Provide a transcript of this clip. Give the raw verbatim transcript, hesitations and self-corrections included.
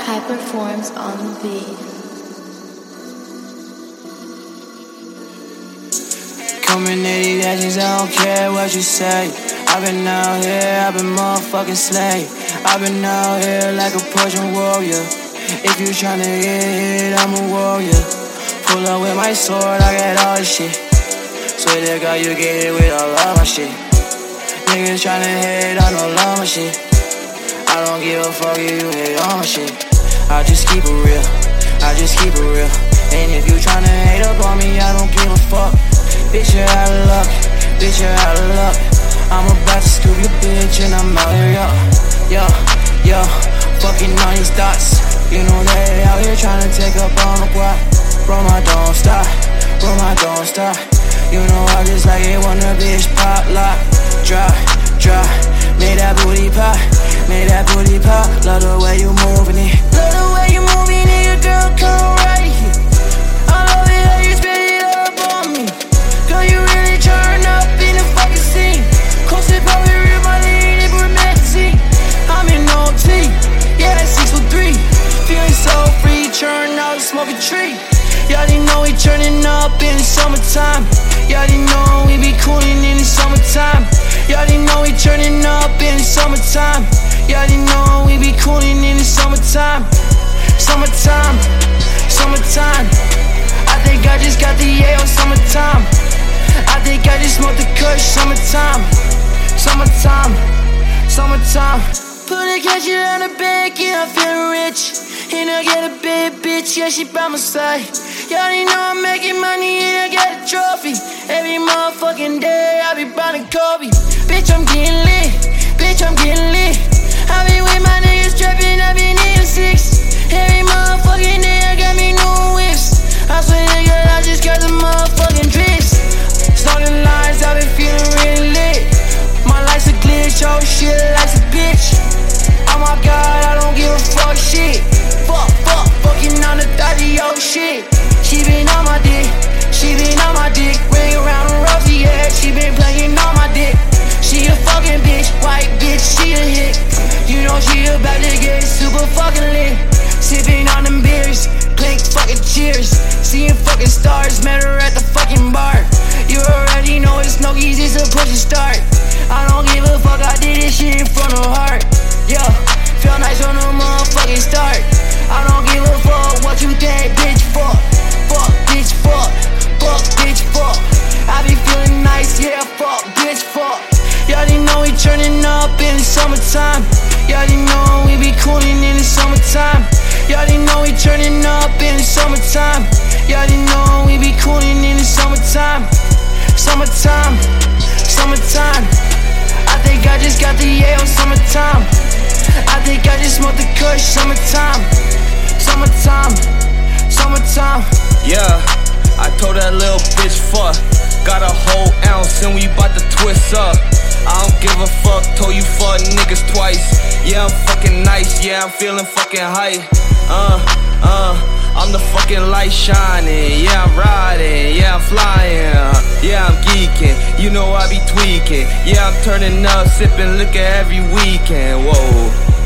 Hyperforms on the beat. Coming eighty actions, I don't care what you say. I've been out here, I've been motherfucking slave. I've been out here like a Persian warrior. If you tryna get hit, I'm a warrior. Pull up with my sword, I got all this shit. Swear to God, you get hit with all of my shit. Niggas tryna hate, I don't love my shit. I don't give a fuck if you hate on my shit. I just keep it real, I just keep it real. And if you tryna hate up on me, I don't give a fuck. Bitch, you're out of luck, bitch, you're out of luck. I'm about to scoop your bitch and I'm out here, yo. Yo, yo, fucking on these dots. You know they out here tryna take up on the block. Bro, my don't stop, bro, my don't stop. You know I just like it when the bitch pop, lock, drop, drop. Made that booty pop, made that booty pop. Love the way you moving it, love the way you moving it, girl, come right here. I love it how you spit it up on me. Girl, you really turn up in the fucking scene. Close it, probably real my lean, it romantic. I'm in O T, yeah, six foot three. Feeling so free, turn out, smoke a tree. Y'all didn't know we turning up in the summertime. Y'all didn't know we be cooling in the summertime. Y'all didn't know we turning up in the summertime. Y'all didn't know we be cooling in the summertime. Summertime, summertime. I think I just got the A on summertime. I think I just smoked the kush, summertime. Summertime, summertime. Put a cash around the bank, yeah, I'm feeling rich. And I got a bad bitch, yeah, she by my side. Y'all didn't know I'm making money and I got a trophy. Every motherfucking day I be buying Kobe. Bitch, I'm getting lit, bitch, I'm getting lit. I be with my niggas trapping, I been eating six. Every motherfucking day I got me new whips. I swear to God, I just got the motherfucking drips. Starting lines, I been feeling really lit. My life's a glitch, oh shit, life's a bitch. Oh my God, I don't give a fuck shit. Fuck, fuck, fucking on the thirty, oh shit. She been on my dick, she been on my dick. Ring around the rosy, yeah, she been playing on my dick. She a fucking bitch, white bitch, she a hit. You know she about to get super fucking lit. Sipping on them beers, clink fucking cheers. Seeing fucking stars, met her at the fucking bar. You already know it's no easy to push and start. I don't give a fuck, I did this shit in front of her heart. Yeah, feel nice on the motherfucking start. I don't give a fuck what you think, bitch, fuck. Fuck, bitch, fuck. Fuck, bitch, fuck. I be feeling nice, yeah, fuck, bitch, fuck. Y'all didn't know we turning up in the summertime. Y'all didn't know we be cooling in the summertime. Y'all didn't know we turning up in the summertime. Y'all didn't know we be cooling in the summertime. Summertime, summertime. I think I just got the A on summertime. I think I just smoked the kush, summertime. Summertime, summertime. Yeah, I told that little bitch fuck. Got a whole ounce and we bout to twist up. I don't give a fuck, told you fuck niggas twice. Yeah, I'm fucking nice, yeah, I'm feeling fucking hype. Uh, uh, I'm the fucking light shining. Yeah, I'm riding, yeah, I'm flying. uh, Yeah, I'm geeking, you know I be tweaking. Yeah, I'm turning up, sipping liquor every weekend. Whoa.